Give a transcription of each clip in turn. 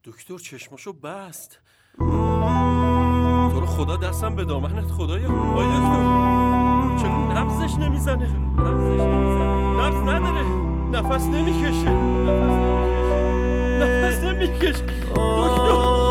دکتر چشماشو بست. تو رو خدا دستم به دامنت خدایا. آی دکتر چرا نبضش نمیزنه؟ نبض نداره، نفس نمیکشه. دکتر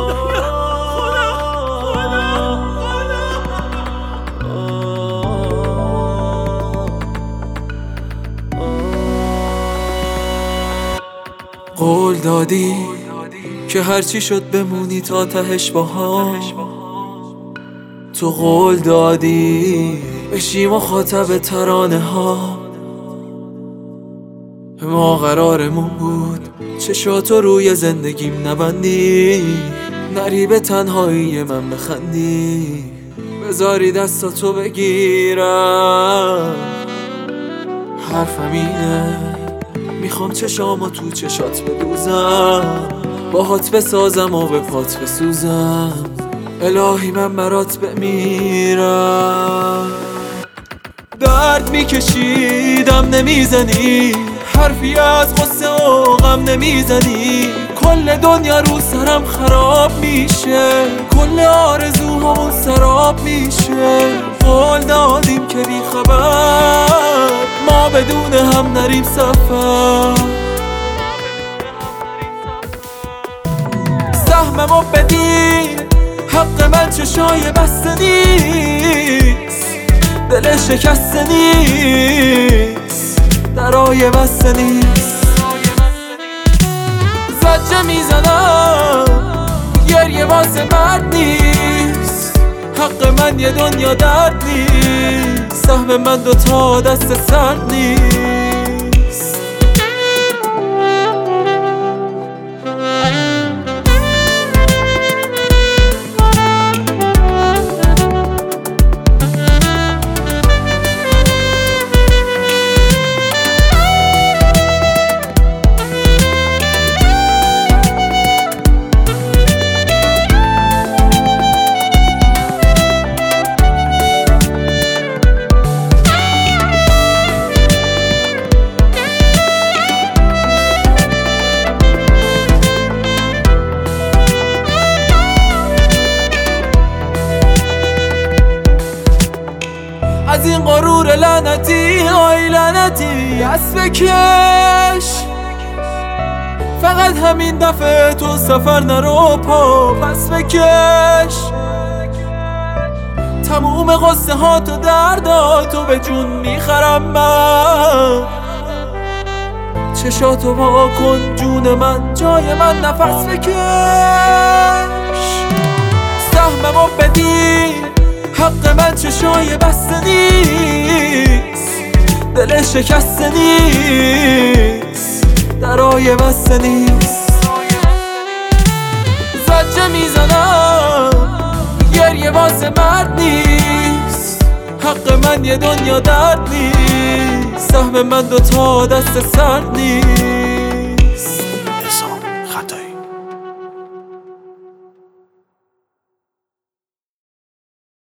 قول دادی که هرچی شد بمونی تا تهش با هم. تو قول دادی بشی مخاطب ترانه ها. ما قرارمون بود چشاتو روی زندگیم نبندی، نری به تنهایی من بخندی، بذاری دستاتو بگیرم. حرفم اینه میخوام چشامو تو چشات بدوزم، باهات بسازم و به پات بسوزم. الهی من برات بمیرم. درد میکشیدم نمیزنی، حرفی از غصه و غم نمیزنی. کل دنیا رو سرم خراب میشه، کل آرزوهامون سراب میشه. قول دادیم که بی خبر ما بدون هم نریم سفر. سهممو بدی، حق من چشای بسته نیست، دل شکسته نیست، درای بسته نیست. زجه میزنم گریه واسه مرد نیست، حق من یه دنیا درد نیست، سهم من دوتا دست سرد نیست. از این غرور لعنتی، آی لعنتی دست بکش. فقط همین دفعه تو سفر نرو، پا پس بکش. تموم قصه ها تو درداتو به جون میخرم من. چشاتو وا کن جون من، جای من نفس بکش. سهممو بدی، حق من چشای بسته نیست، دل شکسته نیست، درای بسته نیست. زجه میزنم گریه واسه مرد نیست، حق من یه دنیا درد نیست، سهم من دوتا دست سرد نیست.